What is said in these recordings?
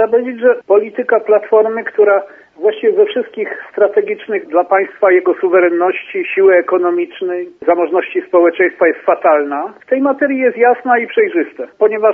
Trzeba powiedzieć, że polityka Platformy, która właściwie we wszystkich strategicznych dla państwa, jego suwerenności, siły ekonomicznej, zamożności społeczeństwa jest fatalna. W tej materii jest jasna i przejrzysta, ponieważ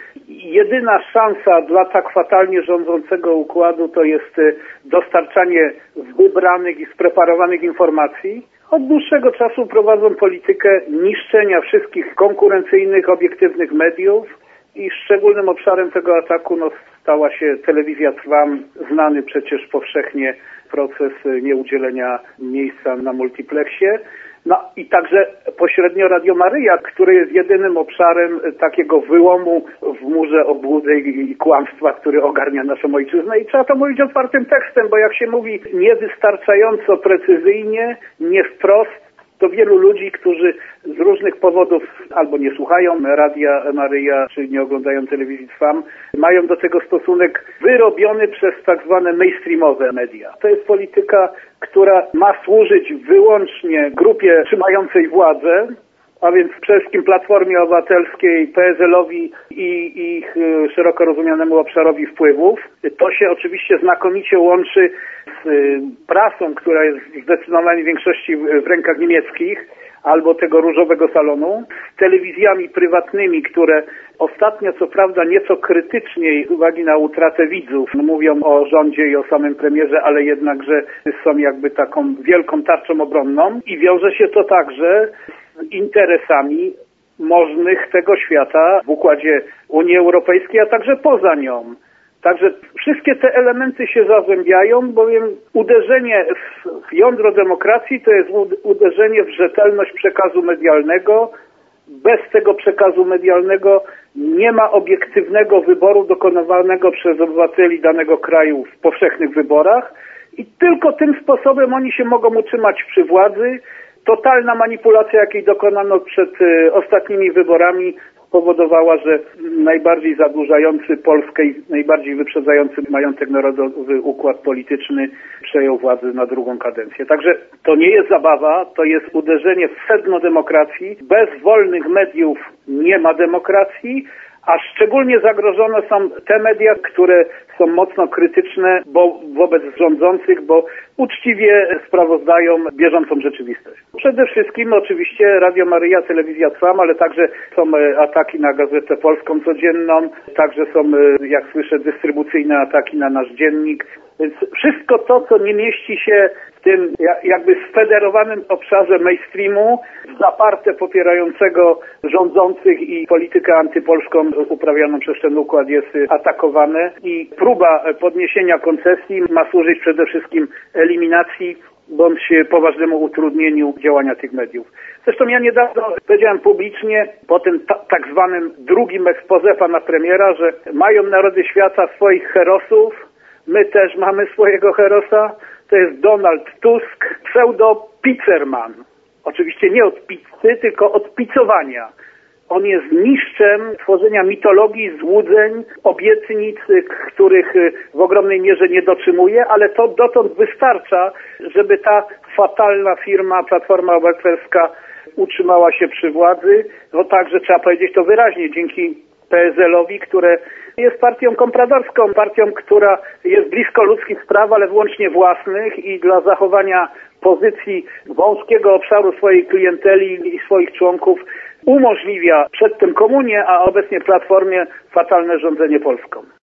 jedyna szansa dla tak fatalnie rządzącego układu to jest dostarczanie wybranych i spreparowanych informacji. Od dłuższego czasu prowadzą politykę niszczenia wszystkich konkurencyjnych, obiektywnych mediów i szczególnym obszarem tego ataku stała się telewizja Trwam, znany przecież powszechnie proces nieudzielenia miejsca na multiplexie. No i także pośrednio Radio Maryja, który jest jedynym obszarem takiego wyłomu w murze obłudy i kłamstwa, który ogarnia naszą ojczyznę. I trzeba to mówić otwartym tekstem, bo jak się mówi niewystarczająco precyzyjnie, nie wprost, to wielu ludzi, którzy z różnych powodów albo nie słuchają Radia Maryja, czy nie oglądają telewizji Trwam, mają do tego stosunek wyrobiony przez tak zwane mainstreamowe media. To jest polityka, która ma służyć wyłącznie grupie trzymającej władzę, a więc przede wszystkim Platformie Obywatelskiej, PSL-owi i ich szeroko rozumianemu obszarowi wpływów. To się oczywiście znakomicie łączy z prasą, która jest w zdecydowanej większości w rękach niemieckich, albo tego różowego salonu, z telewizjami prywatnymi, które ostatnio co prawda nieco krytyczniej z uwagi na utratę widzów mówią o rządzie i o samym premierze, ale jednakże są jakby taką wielką tarczą obronną i wiąże się to także z interesami możnych tego świata w układzie Unii Europejskiej, a także poza nią. Także wszystkie te elementy się zazębiają, bowiem uderzenie w jądro demokracji to jest uderzenie w rzetelność przekazu medialnego. Bez tego przekazu medialnego nie ma obiektywnego wyboru dokonywanego przez obywateli danego kraju w powszechnych wyborach i tylko tym sposobem oni się mogą utrzymać przy władzy. Totalna manipulacja, jakiej dokonano przed ostatnimi wyborami, spowodowała, że najbardziej zadłużający Polskę i najbardziej wyprzedzający majątek narodowy układ polityczny przejął władzę na drugą kadencję. Także to nie jest zabawa, to jest uderzenie w sedno demokracji. Bez wolnych mediów nie ma demokracji, a szczególnie zagrożone są te media, które są mocno krytyczne wobec rządzących, bo uczciwie sprawozdają bieżącą rzeczywistość. Przede wszystkim oczywiście Radio Maryja, Telewizja Trwam, ale także są ataki na Gazetę Polską codzienną, także są, jak słyszę, dystrybucyjne ataki na nasz dziennik. Więc wszystko to, co nie mieści się w tym jakby sfederowanym obszarze mainstreamu, zaparte popierającego rządzących i politykę antypolską uprawianą przez ten układ jest atakowane i próba podniesienia koncesji ma służyć przede wszystkim eliminacji bądź poważnemu utrudnieniu działania tych mediów. Zresztą ja niedawno powiedziałem publicznie po tym tak zwanym drugim exposé pana premiera, że mają narody świata swoich herosów, my też mamy swojego herosa, to jest Donald Tusk, pseudo-pizzerman. Oczywiście nie od pizzy, tylko od pizzowania. On jest mistrzem tworzenia mitologii, złudzeń, obietnic, których w ogromnej mierze nie dotrzymuje, ale to dotąd wystarcza, żeby ta fatalna firma Platforma Obywatelska utrzymała się przy władzy. No także trzeba powiedzieć to wyraźnie, dzięki PSL-owi, które jest partią kompradorską, partią, która jest blisko ludzkich spraw, ale wyłącznie własnych i dla zachowania pozycji wąskiego obszaru swojej klienteli i swoich członków umożliwia przedtem komunię, a obecnie Platformie fatalne rządzenie Polską.